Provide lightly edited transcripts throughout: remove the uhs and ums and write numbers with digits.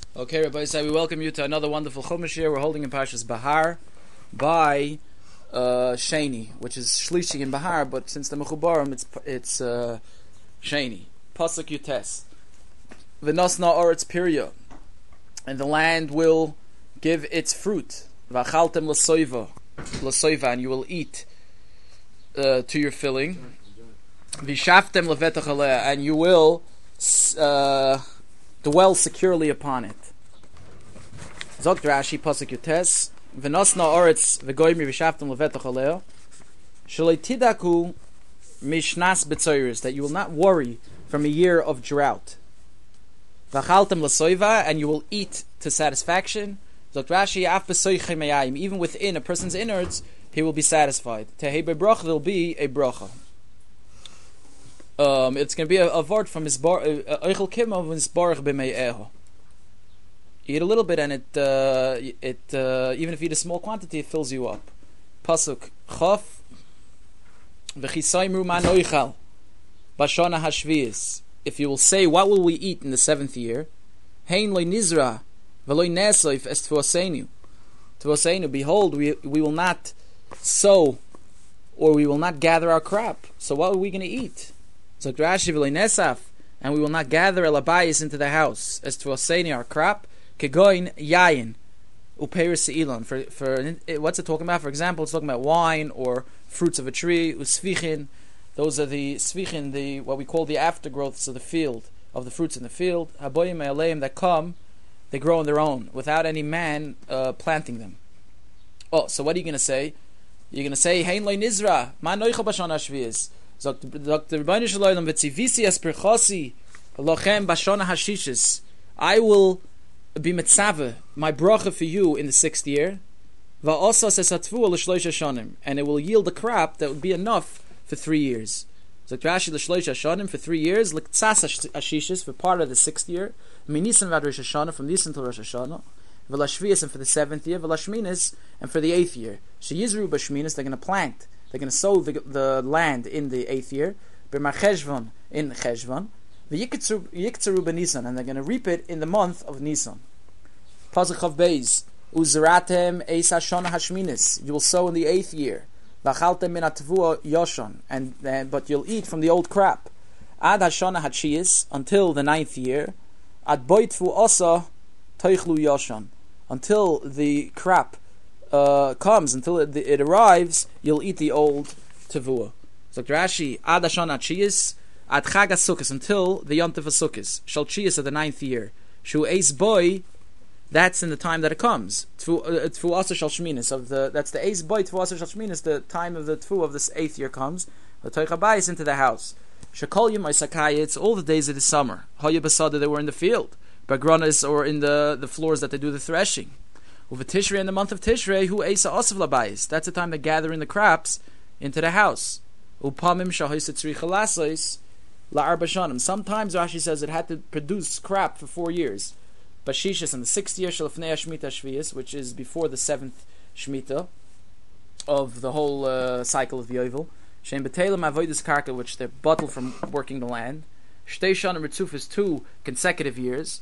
Okay, Rabbi Isai, we welcome you to another wonderful Chumash here. We're holding in Parshas Bahar by Sheni, which is Shlishi in Bahar, but since the Mechubarim, it's Sheni. Pasuk Yutes. V'nosna oretz pirya, and the land will give its fruit. V'achaltem l'soiva, and you will eat to your filling. V'shaftem levetach aleh, and you will dwell securely upon it. Zok Rashi pasuk Yutes, v'nosna oretz v'goymi v'shaftem levetach aleh, shalei tidaku mishnas b'tzoyres, that you will not worry from a year of drought. V'achaltem l'soiva, and you will eat to satisfaction. Zok Rashi af b'soichei mayayim, even within a person's innards, he will be satisfied. Tehei bebracha, there will be a bracha. It's going to be a word from his Eichel Kima of his Baruch b'mei'eho. Eat a little bit, and it even if you eat a small quantity, it fills you up. Pasuk Chof v'chisaymru ma noichal b'shana hashvius. If you will say, what will we eat in the 7th year? Hein loy nizra v'loy nesoif es tvuaseinu. Tvuaseinu, behold, we will not sow, or we will not gather our crop. So what are we going to eat? So Rashi v'loy nesaf, and we will not gather elabayis into the house as tvuaseinu, our crop. Kegoin yayin upeiris se'ilan. For what's it talking about? For example, it's talking about wine or fruits of a tree. Usfichin. Those are the sfichin, the what we call the aftergrowths of the field, of the fruits in the field. Haboyim me'aleim, that come, they grow on their own without any man planting them. Oh, so what are you going to say? You're going to say hein loy nizra ma noichal b'shana hashvius. Dr. Rebbeinu Shalom v'tzivisi esperchasi lochem b'shana hashishis. I will be mitzaveh, my bracha for you in the 6th year, va'osas esatvu l'shloisha shanim, and it will yield a crop that would be enough for 3 years. So Rashi l'shloisha shanim, for 3 years, l'ktsas ashishis, for part of the 6th year, minisan vad Rosh Hashanah, from Nisan to Rosh Hashanah, v'lashvias, and for the 7th year, v'lashminas, and for the 8th year. Sheyizru b'shminas, they're going to plant, they're going to sow the land in the 8th year, b'mar in cheshvan, v'yiktzeru b'nisan, and they're going to reap it in the month of Nisan. Pasuk Chav Beis, uzratem eis hashana hashminis, you will sow in the 8th year. V'achaltem min hatvua yoshon, but you'll eat from the old crop. Ad hashana hatshiyis, until the 9th year. Ad boitvu osa toichlu yoshon, until the crop comes, until it arrives, you'll eat the old tevua. So Rashi, ad hashana hatshiyis, ad chag hasukkos, until the yontif hasukkos. Shal tshiyis of the 9th year. Shu eis boy, that's in the time that it comes. Tfu asa shal shminis, that's the eis boy tfu asa shal shminis, the time of the tfu of this 8th year comes. The toichabayis into the house. Shekol yom isakaya, it's all the days of the summer. Hoya basada, they were in the field. Bagronas, or in the floors that they do the threshing. Uva Tishrei, in the month of Tishrei, hu eisa asav labayis, that's the time they gather in the crops into the house. Upamim shahoysa tzricha lasois la'arba shanim. Sometimes Rashi says it had to produce crop for 4 years. Bashishas, in the 6th year, Shalafnei Shemitah Shvius, which is before the 7th Shemitah of the whole cycle of Yovel. Shem B'Telem Avodas Karka, which they're bottled from working the land. Shtei Shanim Ritzufis, 2 consecutive years.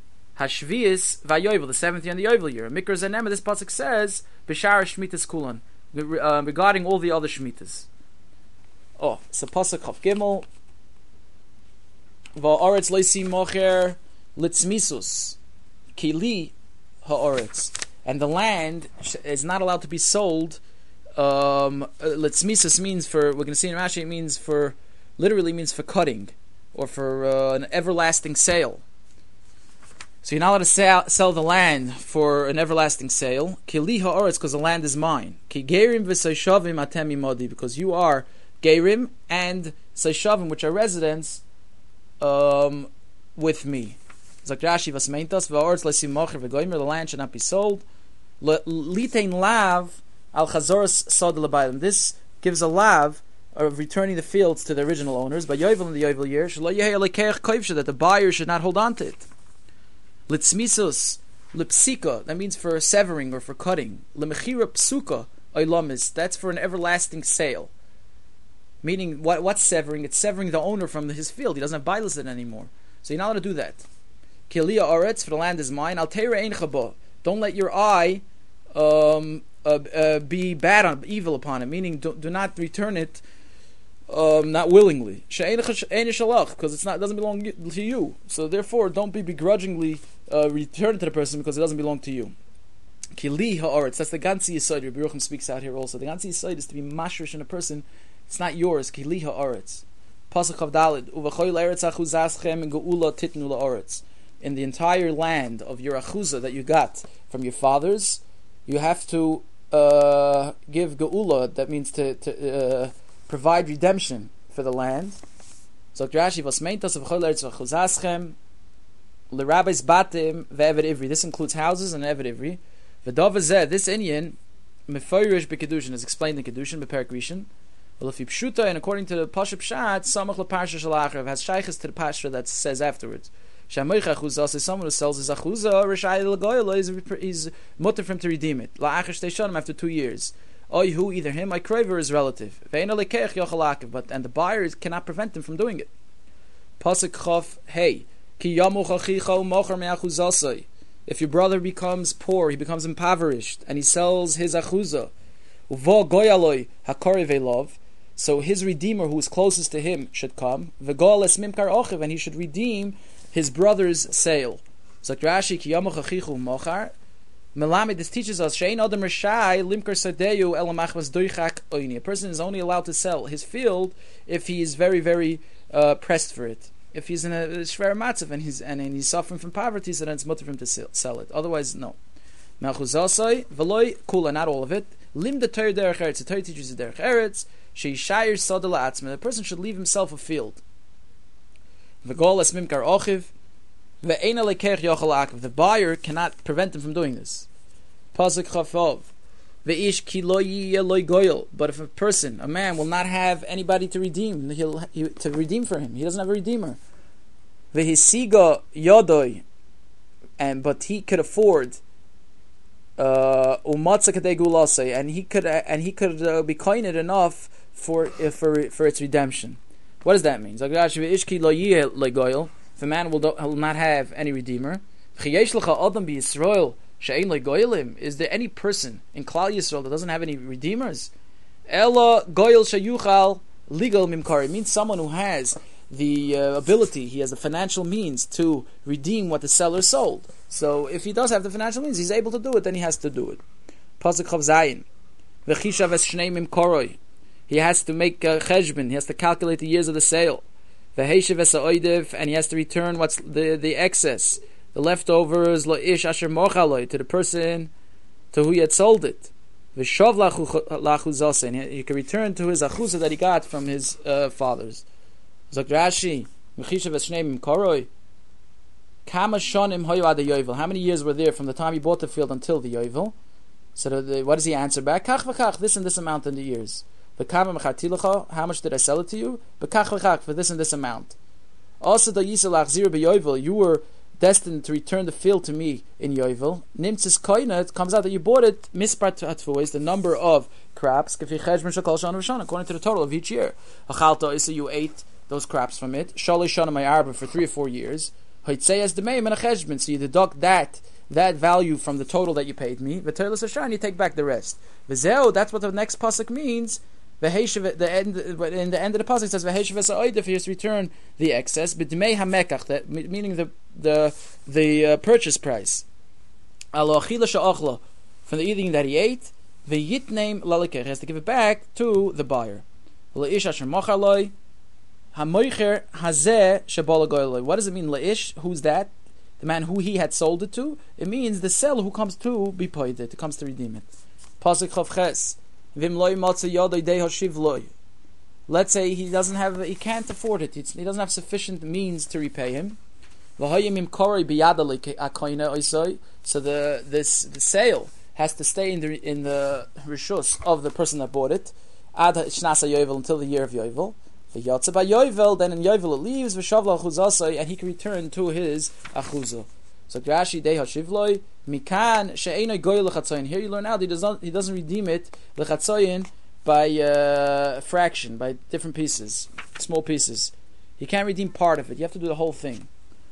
Hashvius Vayovel, the 7th year and the Yovel year. Mikra Zanema, this pasuk says B'Shara Shmitas Kulan, regarding all the other Shmitas. Oh, so pasuk Chav Gimel Va'aretz Leisi Mocher Litzmisus Kili ha'oretz, and the land is not allowed to be sold. Litzmisus means for, we're going to see in Rashi, it means for, literally means for cutting, or for an everlasting sale. So you're not allowed to sell the land for an everlasting sale. Kili ha'oretz, because the land is mine. Ki gerim v'seishavim atem imodi, because you are gerim and seishavim, which are residents, with me. Zakrashi vasmeintas va'oretz le'simocher v'goymer, the land should not be sold. Litein lav al chazoras sod le'bayim. This gives a lav of returning the fields to the original owners. By Yovel, in the Yovel year, shelo yehei lekeich koivsha, that the buyer should not hold on to it. Litzmisus lipsika, that means for severing or for cutting. Lemechira psuka oilamis, that's for an everlasting sale. Meaning, what's severing? It's severing the owner from his field. He doesn't have bailas in it anymore. So you're not allowed to do that. Kilia Oretz, for the land is mine. Al Teira Ein Chabo. Don't let your eye be bad on evil upon it, meaning do not return it not willingly. Because it doesn't belong to you. So therefore, don't be begrudgingly return to the person because it doesn't belong to you. Kili ha'aretz. That's the ganzi yisod. Rabbi Yerucham speaks out here also. The ganzi yisod is to be mashrish in a person. It's not yours. Kili ha'aretz. Pasuk Chav Daled. Uvachoy eretz achuzaschem geula titnu la'aretz. In the entire land of your achuzah that you got from your fathers, you have to give geula. That means to provide redemption for the land. So Rashi was meintas of choy eretz achuzaschem l'rabbis batim ve'eved ivri. This includes houses and eved ivri. V'davazeh, this Inyan, meforish b'kedushin, is explained in kedushin b'perik rishon. Well, if you pshuta, and according to the pashup pshat, samach leparsha shalachav has shaychus to the parsha that says afterwards. Shamoicha achuzah is someone who sells his achuzah, rishai l'goyla is mutter for him to redeem it. La'achar shtei shanim after 2 years. Oy who either him, my craver, is relative. Ve'ena lekeich yochalakiv, but and the buyer cannot prevent him from doing it. Pasuk chof hey ki yamuch achicha u'mocher me'achuzasai. If your brother becomes poor, he becomes impoverished, and he sells his achuzah, uvo goyaloi hakoreve lov, so his redeemer, who is closest to him, should come. V'goal es mimkar ochiv, and he should redeem his brother's sale. So Rashi ki yamuch achichu mochar. Melamed, this teaches us shein adam rishai limkar sadeyu elamachvas doichak oini. A person is only allowed to sell his field if he is very, very pressed for it. If he's in a shver matzav and he's suffering from poverty, so then it's mutter for him to sell it. Otherwise, no. Melchuzasai v'loy kula, not all of it. Lim the Torah derech eretz. The Torah teaches the derech eretz. Sheishayir sadel atzma. The person should leave himself a field. V'gol es mimkar ochiv. Ve'ena lekeich yochal akiv. The buyer cannot prevent him from doing this. Pasuk chafov. Ve'ish ki lo yiyeh loy goyel. But if a person, a man, will not have anybody to redeem, to redeem for him, he doesn't have a redeemer. Ve'hisiga yodoi, but he could afford umatza kadei gulasei, and he could be koined enough for its redemption. What does that mean? Ve'ish ki lo yiyeh loy goyel. If a man will not have any redeemer, v'chiyesh lecha adam b'Yisrael. Is there any person in Klal Yisrael that doesn't have any redeemers? Ella goyel shayuchal legal mimkar. It means someone who has the ability, he has the financial means to redeem what the seller sold. So if he does have the financial means, he's able to do it, then he has to do it. Pasuk Chav Zayin. V'chishav es shnei mimkoroi. He has to make a cheshbon. He has to calculate the years of the sale. V'heishav es ha'oidev, and he has to return what's the excess. The leftovers lo'ish asher mochaloi, to the person to who he had sold it. V'shov lachuzase, and he can return to his achuzah that he got from his fathers. Zok Rashi, Mechishav eshnei mimkoroi. Kama shonim hoyu ad yovel. How many years were there from the time he bought the field until the yovel? So what does he answer back? Kach v'kach, this and this amount in the years. V'kama mechartilecha, how much did I sell it to you? V'kach v'kach, for this and this amount. Also the yisalach zir b'yovel, you were destined to return the field to me in Yovel. Nimtzis koina, it comes out that you bought it, mispar tatfu, is the number of crops, according to the total of each year. Achalta is you ate those crops from it. Shalish shana my arba for 3 or 4 years. Hoitzei the meim and a cheshbon, so you deduct that value from the total that you paid me. V'toilas ashar, and you take back the rest. V'zeo, that's what the next pasuk means. In the end of the pasuk it says v'heishav esa'oidef, he has to return the excess, but dmei hamekach, meaning the purchase price. Alo achila she'achla, from the eating that he ate, v'yitneim lalekech, he has to give it back to the buyer. La'ish asher mochaloi hamoicher hazeh shebala goyloi. What does it mean la'ish? Who's that? The man who he had sold it to. It means the seller who comes to be paid it, who comes to redeem it. Pasuk chav ches. Let's say he can't afford it. He doesn't have sufficient means to repay him. So the sale has to stay in the rishus of the person that bought it until the year of Yovel. Then in Yovel it leaves, and he can return to his achuzah. So Rashi dei hashivloi mikan she'enoi goy lechatzoyin. Here you learn out he doesn't redeem it lechatzoyin by fraction, by different pieces, small pieces. He can't redeem part of it. You have to do the whole thing.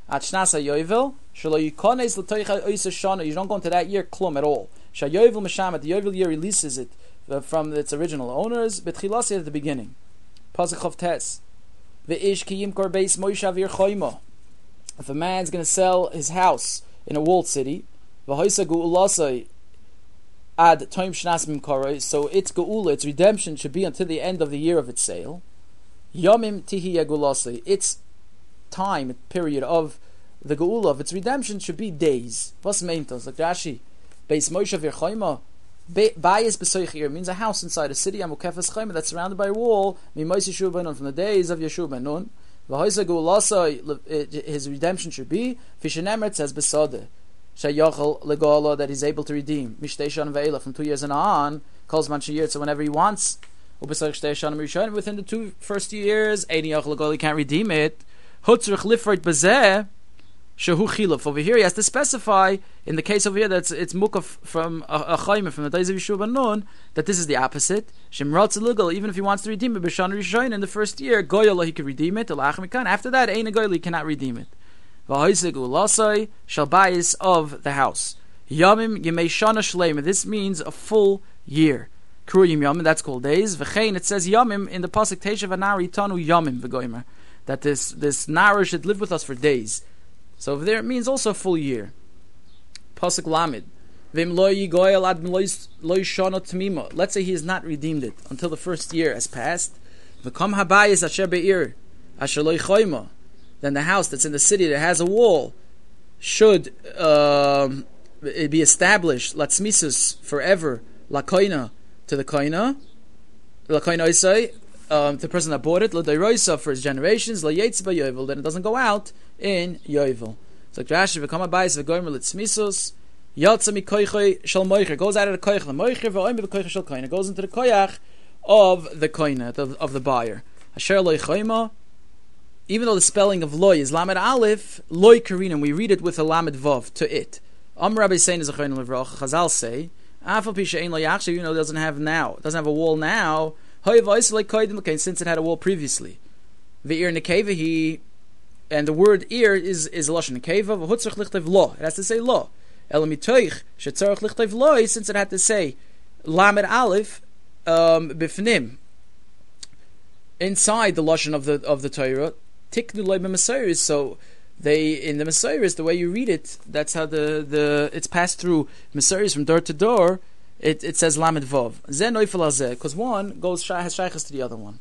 At Shnasa Yovel, Shalo Yikones Latoicha Oisa Shana, you don't go into that year klum at all. Shayovel Mashamat, the Yovel year releases it from its original owners, Betchilasi at the beginning. Pasuk of Tes. Ve'ish Kiyim Korbeis Moishav Yerchoimo. If a man's going to sell his house in a walled city, V'hoisa Gu'ulasai Ad Toim Shnas Mimkoroi, so its Geula, its redemption, should be until the end of the year of its sale. Yomim Tihi Yagulasai, its time, period of the Geula, of its redemption, should be days. Vos meintos, like Rashi, Beis Moishav Yerchoimo, Bayis Besoichir means a house inside a city, Amukefes Chayma, that's surrounded by a wall, Mimois Yeshua Ben Nun, from the days of Yeshua Ben Nun. V'hoisa Geulasa, his redemption should be, Fishenemret says Besodeh, Shayachal Legala, that he's able to redeem. Mishteshan Ve'ela, from 2 years and on, calls man Shayir, so whenever he wants, Ubesach Shteshan Rishon, within the 2 first years, Eini Yachal Legala, he can't redeem it. Hutzrich Lifert Bazeh, Shehu Chiluf. Over here, he has to specify, in the case over here, that it's Mukaf from a Chayim, from the days of Yeshua Ben Nun, that this is the opposite. Shemratz Legal, even if he wants to redeem it, B'shan Rishon, in the first year, Goyala, he could redeem it. After that, Eini Goyala, he cannot redeem it. V'hoiseg ulasai shalbayis, of the house. Yamim yemei shana shleima. This means a full year. Kruyim yamim, that's called days. V'chein, it says yamim in the pasuk Teishav Anari Tanu Yamim v'goymer, that this nara should live with us for days. So over there it means also a full year. Pasuk Lamed. V'im lo yigoyel ad lo shana tmima. Let's say he has not redeemed it until the first year has passed. V'kam habayis asher be'ir asher lo yichoyma. Then the house that's in the city that has a wall should be established latzmisus forever, lakoina, to the koina, lakoina isai, the person that bought it, l'dayroisa, for his generations, l'yetz b'yovel, then it doesn't go out in yovel. So Rashi v'kama bayis v'goymer litzmisus yatsa mikoichay shel moicher, goes out of the koich the moicher v'oim v'koich shel koina, goes into the koyach of the koina, of the buyer. Asher lo yichoyma. Even though the spelling of loy is lamed aleph, loy karinim, we read it with a lamed vav to it. Rabbi saying is a chayim levrach. Chazal say, afal pisha ein lo yachshav, it doesn't have a wall now. Since it had a wall previously. Ve'ir nekevahi, and the word ear is lashon nekeva. V'hutzach lichtev lo, it has to say lo. Elamitoich shetzarach lichtev lo, since it had to say lamed aleph bifnim inside the lashon of the Torah. Tiknu loy b'Mesiris, so they in the Mesiris, the way you read it, that's how the it's passed through Mesiris from door to door. It says lamed vav zen noifel azeh, because one has shaychus to the other one.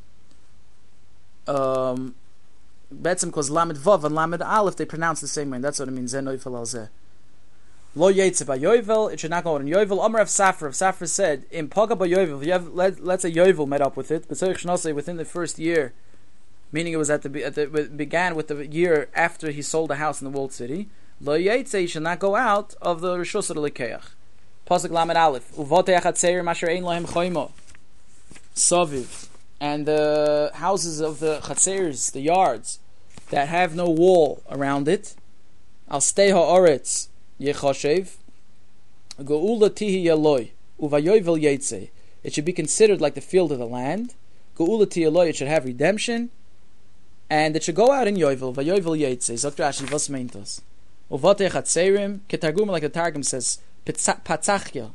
Betzim, because lamed vav and lamed aleph they pronounce the same way. And that's what it means. Zen noifel azeh. Lo yetze by yovel, it should not go out in yovel. Amar of Safra said in paga by yovel. You have let's say yovel met up with it, but say within the first year. Meaning it was began with the year after he sold a house in the walled city. Lo yetze, he should not go out of the rishus of the lekeach. Pasuk lamed aleph. Uvotei achatzeir masher ein lohem choimo. Saviv, and the houses of the chatzeirs, the yards that have no wall around it. Al stei ha'oretz yechoshev. Geula tihi yaloi uvayovel yetze. It should be considered like the field of the land. Geula tihi yaloi. It should have redemption. And it should go out in Yovel, Vayovel Yetze, Zok Rashi, Vos Meintos. Uvotei Chatzeirim, Ketargum, like the Targum says, Patzachya,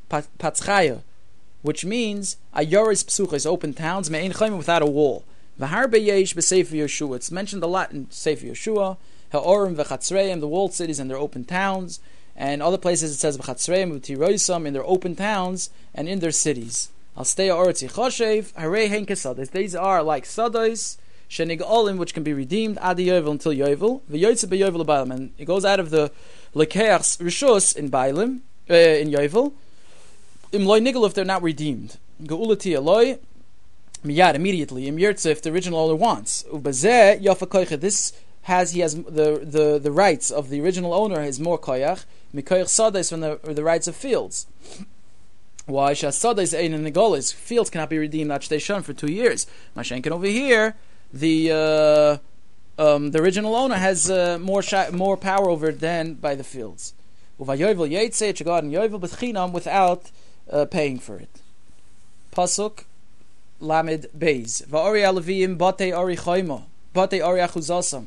which means, Ayoris Psuchos, open towns, Me'ein Chayim, without a wall. V'har Beyesh B'Sefer Yeshua, it's mentioned a lot in Sefer Yeshua, Ha'orim V'Chatzreim, the walled cities and their open towns, and other places it says V'Chatzreim, V'Tiroisam, in their open towns, and in their cities. Al Stei Ha'oretz Yichoshev, Harei Hein Kesados, these are like Sados, Shenig Olim, which can be redeemed Adi Yovel until Yovel. V'yoytze beYovel Bailim, and it goes out of the Lekeach's Rishus in Bailim, in Yovel. Im Loy Nigel, if they're not redeemed. Geulati Aloy Miyad, immediately. Im Yirtze, if the original owner wants. Ubazeh Yafa Koicha, he has the rights of the original owner is more koyach. Mikoyach Sades from the rights of fields. Why Shas Sades Ein Nigolis, fields cannot be redeemed not Shtei for 2 years. Mashenkin over here. The original owner has more power over it than by the fields. Uvayovel Yetze, it should go out in Yovel b'chinam without paying for it. Pasuk Lamed Beis. Va'ori alavim batei ori choimo, batei ori achuzasam.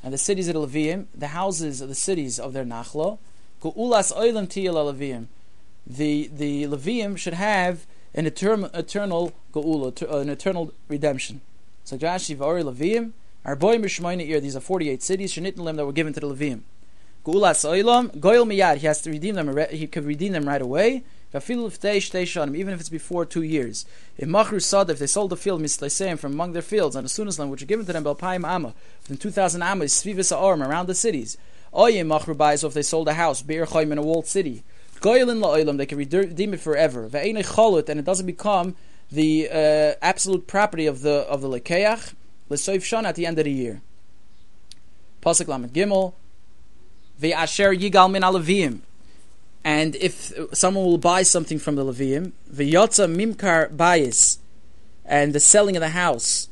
and the cities of the Leviim, the houses of the cities of their Nachlo, Ge'ulas Olam Tiyel Leviim. The Leviim should have an eternal Ge'ula, an eternal redemption. So Rashi V'ori Leviim, Arboim Rishmoina Ir, these are 48 cities, Shenitn that were given to the Leviim. Ge'ulas Olam, Goyel Miyad, he has to redeem them, he could redeem them right away, even if it's before 2 years. If they sold the field from among their fields on the Sunas which are given to them Belpaim Amma, within 2,000 Amma is Svivis Arm around the cities. So if they sold a house, Be'er Chaim in a walled city, Goylin La'olam, they can redeem it forever. And it doesn't become the absolute property of the Lekeach, L'Soif Shana at the end of the year. Pasuk Lamed Gimel, Ve'asher Yigal Min Alavim. And if someone will buy something from the Leviim, v'yotza mimkar bayis, and the selling of the house,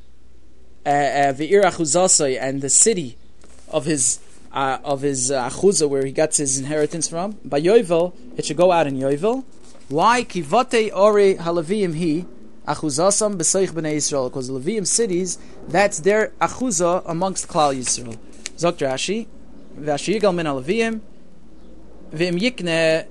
v'ir achuzasai, and the city of his achuzah where he gets his inheritance from, by Yovel, it should go out in Yovel. Why? Kivote ore haleviim hi achuzasam b'seich b'nei Yisrael, because the Leviim cities, that's their achuzah amongst Klal Yisrael. Zok Rashi, v'ashiyigal min haleviim. V'im yikne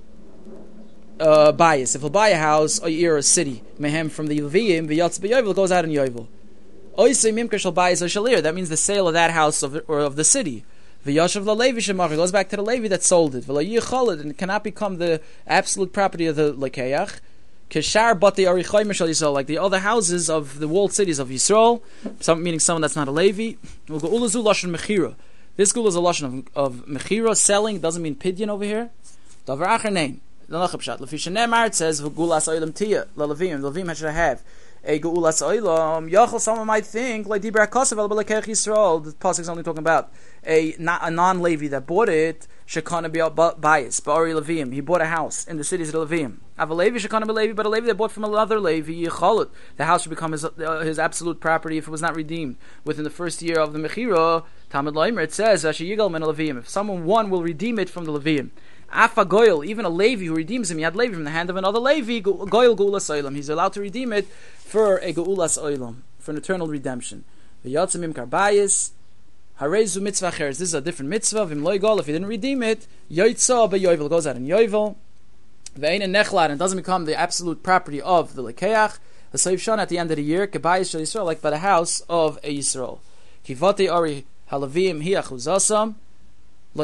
bias. If he'll buy a house or a city, mehem from the Leviim, v'yatz b'yovel goes out in Yovel. Oisei mimker shall bias or shalir. That means the sale of that house or of the city. V'yashav la'levi shemachar goes back to the Levi that sold it. V'layicholid, and it cannot become the absolute property of the Lekeach. Keshar bati arichayim shal Yisrael, like the other houses of the walled cities of Yisrael. Meaning someone that's not a Levi. We'll go ulazu lashon mechira. This gula is a lashon of mechira, selling. Doesn't mean pidyon over here. Davar acher nein. The nachapshat. Lefisha nemar it says gulas oilam tia lalavim. Lavim should have a gulas oilam. Yachol. Someone might think like dibra kasav el belekech Yisrael. The pasuk is only talking about a non-Levi that bought it. Shekana be bias. Ba'ari Levim. He bought a house in the cities of the Levim. Av a Levi shekana be Levi, but a Levi that bought from another Levi yichalut. The house should become his absolute property if it was not redeemed within the first year of the mechira. Talmud Laimer, it says, if someone one will redeem it from the Leviim. Afa Goyal, even a Levi who redeems him, he had Levi from the hand of another Levi, Goyal Geulas Olam. He's allowed to redeem it for a Geulas Olam, for an eternal redemption. V'yatzim imkar bayis, harezu mitzvah cheres. This is a different mitzvah. V'im loy gol, if he didn't redeem it, yoytza beyovel, goes out in Yovel. V'ein nechlad, and doesn't become the absolute property of the Lekeach. The Seif Shana at the end of the year, kebayis shel Yisrael, like by the house of a Yisrael. Kivate ori halavim hi achuzasam. The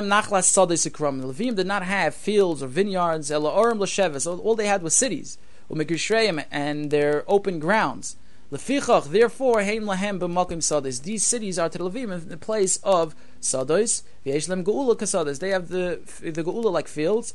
Leviim did not have fields or vineyards. All they had was cities, and their open grounds. Therefore, these cities are to the Leviim in the place of sados. They have the geula like fields.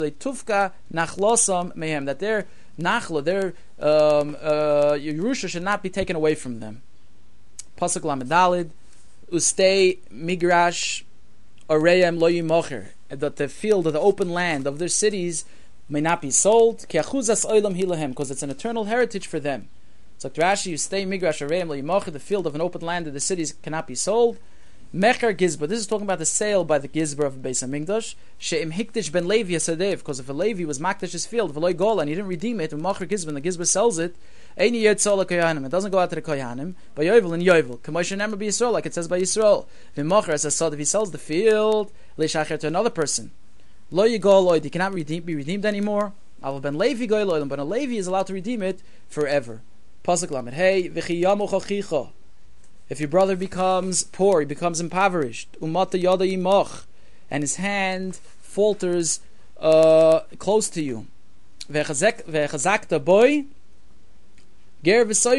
That their nachla, their Yerusha should not be taken away from them. Pasuk Lamed Daled. Ustei migrash oreyem lo yimocher, that the field or the open land of their cities may not be sold. Ki achuzas olam hilahem, because it's an eternal heritage for them. So Rashi, ustei migrash oreyem lo yimocher, the field of an open land of the cities cannot be sold. Mecher gizba, this is talking about the sale by the gizba of Beis Hamikdash. She'im hikdish ben Levi yasadev, because if a Levi was makdash's field, v'loy gola, and he didn't redeem it, and Mecher gizba, and the gizba sells it, it doesn't go out to the kohanim. By Yovel and Yovel, Kamosha never be Yisrael, like it says by Yisrael. V'mocher, as I saw, if he sells the field, leishacher to another person, lo yigol loyd, he cannot be redeemed anymore. Aval ben Levi goy loyd, but a Levi is allowed to redeem it forever. Pasuk Lamed Hey, v'chiyamu chachicha. If your brother becomes poor, he becomes impoverished, umata yada yimoch, and his hand falters close to you, v'chazakta boy. So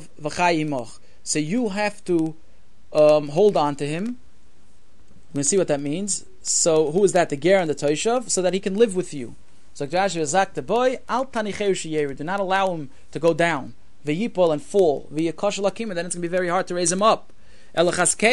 you have to hold on to him. We're going to see what that means. So who is that? The ger and the toishav, so that he can live with you. So do not allow him to go down, v'yipol and fall, and then it's going to be very hard to raise him up. From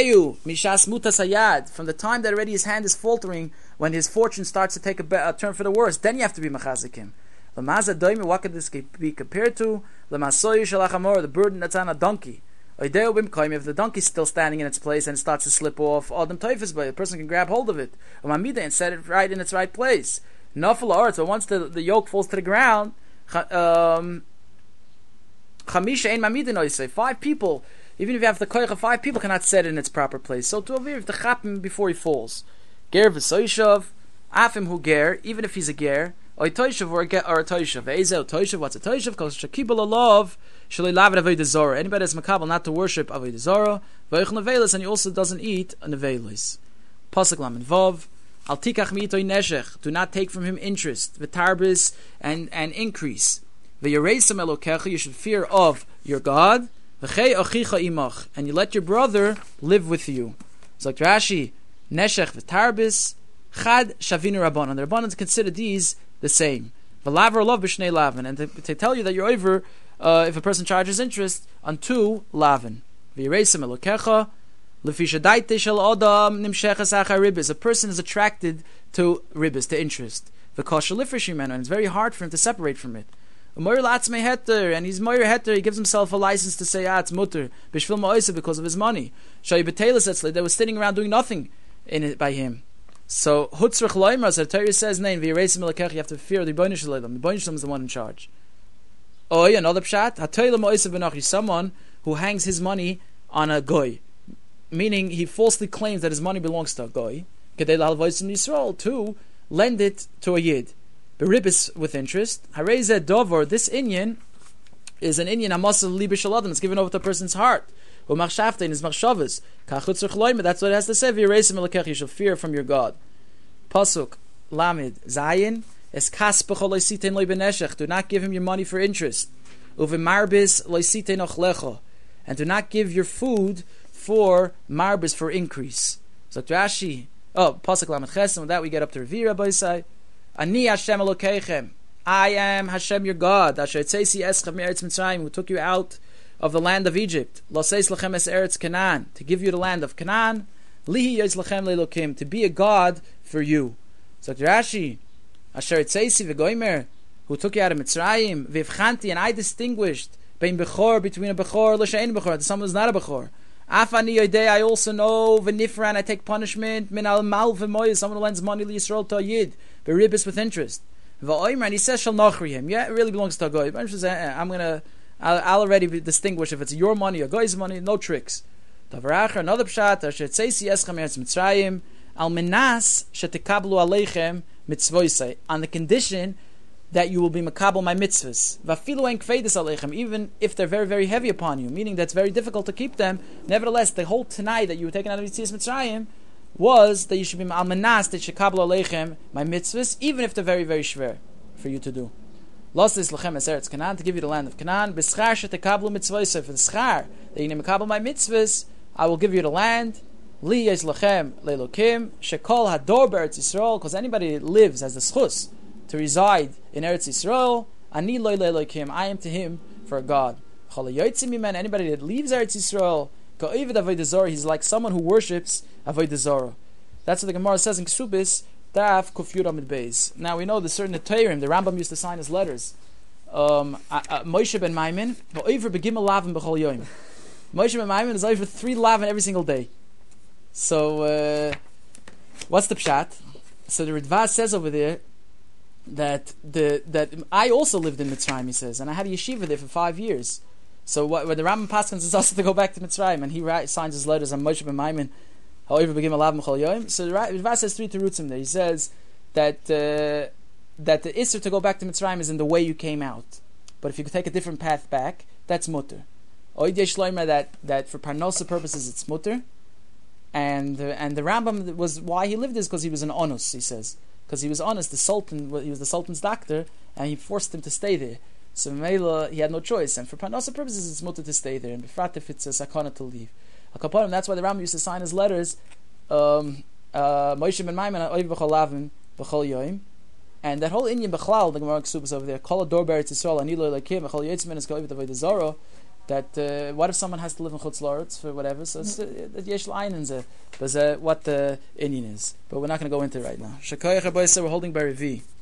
the time that already his hand is faltering, when his fortune starts to take a turn for the worse, then you have to be mechazik him. What could this be compared to? The burden that's on a donkey. If the donkey is still standing in its place and it starts to slip off, the person can grab hold of it and set it right in its right place. But once the yoke falls to the ground, 5 people, Even if you have the koich of 5 people cannot set it in its proper place. So to avir, if the chapim before he falls. Ger v'soishav, afim hu ger, even if he's a ger, or a toishav or a toishav. Ezel toishav, what's a toishav? Because shakibal alav, shalei lav avodah zara. Anybody that's makabel not to worship avodah zara, v'oich nevelis, and he also doesn't eat a nevelis. Pasuk lamed vav, al tikach mi'itoi neshech, do not take from him interest, v'tarbis, and increase. V'yereisam elokecha, you should fear of your God, v'chei achicha imach, and you let your brother live with you. So Rashi, neshech v'tarbis, chad shavinu rabbanon. The rabbanon consider these the same. V'laver lov b'shnei lavin, and to tell you that you're over, if a person charges interest, on 2 lavin. V'yereisam elokecha, lefi shadaite shel adam nimsheches achar ribis. A person is attracted to ribis, to interest. V'kosher lifrish imenu, and it's very hard for him to separate from it. And he's moyer heter, he gives himself a license to say, it's mutter, bishvil ma'oisa, because of his money. Shayi b'teilis, they were sitting around doing nothing in it by him. So, hutzrich loimer, as the Torah says, name, v'yereisim elokech, you have to fear the B'nai Shalom. The B'nai Shalom is the one in charge. Another pshat, ha'toila ma'oisa v'nochi, someone who hangs his money on a goy. Meaning, he falsely claims that his money belongs to a goy, kedei l'halvoisim Yisrael, to lend it to a yid. Beribis with interest. Hareze dovor. This inyan is an inyan amasal libe shaladam. It's given over to a person's heart. Umachshavte in his machshavas. Kachutz rechloime. That's what it has to say. V'yireisim elokech. You shall fear from your God. Pasuk Lamed Zayin. Es kas b'chol loisitein loy beneshech. Do not give him your money for interest. Uvemarbis loisitein ochlecha. And do not give your food for marbis, for increase. So Rashi. Pasuk Lamed Ches. And with that we get up to Revira Baisai. Ani Hashem Elokeichem. I am Hashem your God. Asher tzesi eschem me'eretz Mitzrayim, who took you out of the land of Egypt. Laseis lachem es eretz Canaan, to give you the land of Canaan. Lihi yez lachem le'elokim, to be a God for you. So Rashi, Asher tzesi v'goimer, who took you out of Mitzrayim, v'ivchanti, and I distinguished between a bechor l'shein bechor, that someone who's not a bechor. Afani yodei, I also know v'nifran, I take punishment min al mal v'moyes, someone who lends money l'Yisrael to a yid. Beribis with interest. And he says, "Shall nachri him." Yeah, it really belongs to a goy. I'll already distinguish if it's your money or goy's money. No tricks. Another pshat. Al menas shetekablu aleichem mitzvoisei. On the condition that you will be makabel my mitzvahs. Vafilu en kveidus aleichem. Even if they're very, very heavy upon you, meaning that's very difficult to keep them. Nevertheless, the whole Tanai that you were taken out of Yitzias Mitzrayim was that you should be almanas that shekabel aleichem my mitzvahs, even if they're very, very shver for you to do. Lostis lachem es eretz Canaan, to give you the land of Canaan. B'schar shetekablu mitzvahs, for the schar that you name makabel my mitzvahs, I will give you the land. Li yes lachem leilokim shekol hador be'eretz Yisrael, because anybody that lives has the schus to reside in Eretz Yisrael. Ani loy leilokim, I am to him for a God. Chol yotzim mimen, anybody that leaves Eretz Yisrael, ka'ovid avodah zarah, he's like someone who worships avodah zarah. That's what the Gemara says in Ksubis, Daf Kuf Yud Amid Beis. Now we know the certain Teirim, the Rambam used to sign his letters. Moshe ben Maimon, va'over begimel lavin b'chol yoyim. Moshe ben Maimon is over 3 lavin every single day. So, what's the pshat? So the Ritva says over there that I also lived in Mitzrayim, he says, and I had a yeshiva there for 5 years. So when the Rambam Paskins is also to go back to Mitzrayim, and he signs his letters on Moshe ben Maimon, however, begin alav mechol yoyim. So the Ritva says 3 terutzim there. He says that the isser to go back to Mitzrayim is in the way you came out, but if you could take a different path back, that's mutter. Oid yesh loimer that for parnosa purposes it's mutter, and the Rambam was why he lived is because he was an onus. He says because he was honest. The Sultan, he was the Sultan's doctor, and he forced him to stay there. So Mela, he had no choice, and for parnosa purposes it's mutter to stay there, and befrat if it's a sakana to leave. That's why the Rambam used to sign his letters, Moshe ben Maimon oiv b'chol lavin b'chol yoyim, and that whole Inyan b'chlal, the Gemara Ksubas over there, kol ador be'eretz Yisrael ani lo elakim b'chol yotzim is ka'oiv avodah zarah. That what if someone has to live in Chutz La'aretz for whatever? So it's yesh l'aynin zeh, but what the Inyan is. But we're not going to go into it right now. Shekayach Abayisa, we're holding by Revi.